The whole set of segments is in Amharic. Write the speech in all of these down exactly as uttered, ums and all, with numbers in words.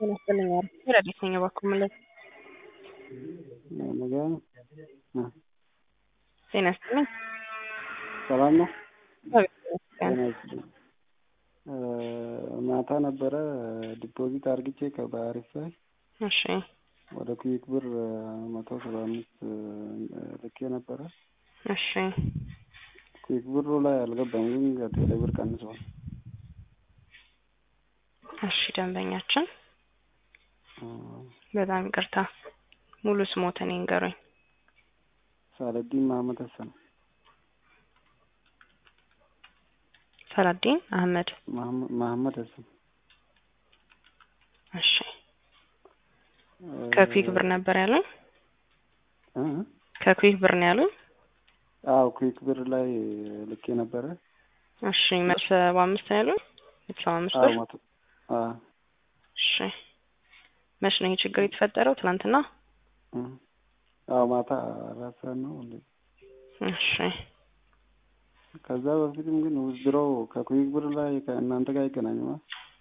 ይመስለኛል ረዲት ነኝ እባክዎ ማለት ነገ ጤና ይስጥልኝ። ሰላም ነው። ጤና ይስጥልኝ። ማታ ነበረ ዲፖዚት አርግቼ ከባሪፍ ላይ እሺ ወደ ኩዊክ ብር መቶ ሰባ አምስት ልኬ ነበረ። እሺ ኩዊክ ብሩ ላይ አልገባም፣ ግን ከቴሌ ብር ቀንሷል። እሺ ደንበኛችን በጣም ይቅርታ ሙሉ ስሞትን ይንገሩኝ። ሳለዲን መሐመድ ሀሰን። ሳለዲን አህመድ መሐመድ ሀሰን። እሺ ከኩዊክ ብር ነበር ያሉኝ? እ ከኩዊክ ብር ነው ያሉኝ? አዎ ኩዊክ ብር ላይ ልኬ ነበረ። እሺ መቶ ሰባ አምስት ነው ያሉኝ? መቶ ሰባ አምስት ብር? አዎ አዎ። እሺ መች ነው ይሄ ችግር የተፈጠረው? ትናንትና? አዎ ማታ አራት ሰዓት ነው እንዴ? እሺ ከዛ በፊትም ግን ውዝድሮ ከኩዊክ ብር ላይ ከእናንተ ጋር ይገናኛል?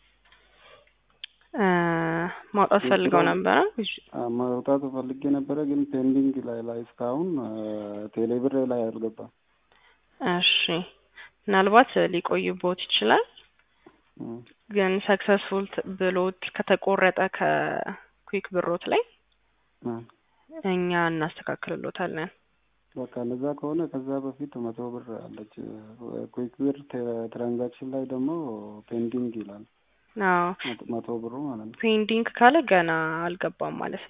እ ማውጣት ፈልገው ነበር? ማውጣት ፈልጌ ነበረ፣ ግን ፔንዲንግ ላይ ላይ እስካሁን ቴሌ ብር ላይ አልገባም። እሺ ምናልባት ሊቆይቦት ይችላል። ግን ሰክሰስፉል ብሎት ከተቆረጠ ከኩዊክ ብሮት ላይ እኛ እናስተካክልሎታለን። በቃ እንደዛ ከሆነ ከዛ በፊት መቶ ብር አለች ኩዊክ ብር ትራንዛክሽን ላይ ደግሞ ፔንዲንግ ይላል። አዎ መቶ ብሩ ማለት ነው። ፔንዲንግ ካለ ገና አልገባም ማለት ነው።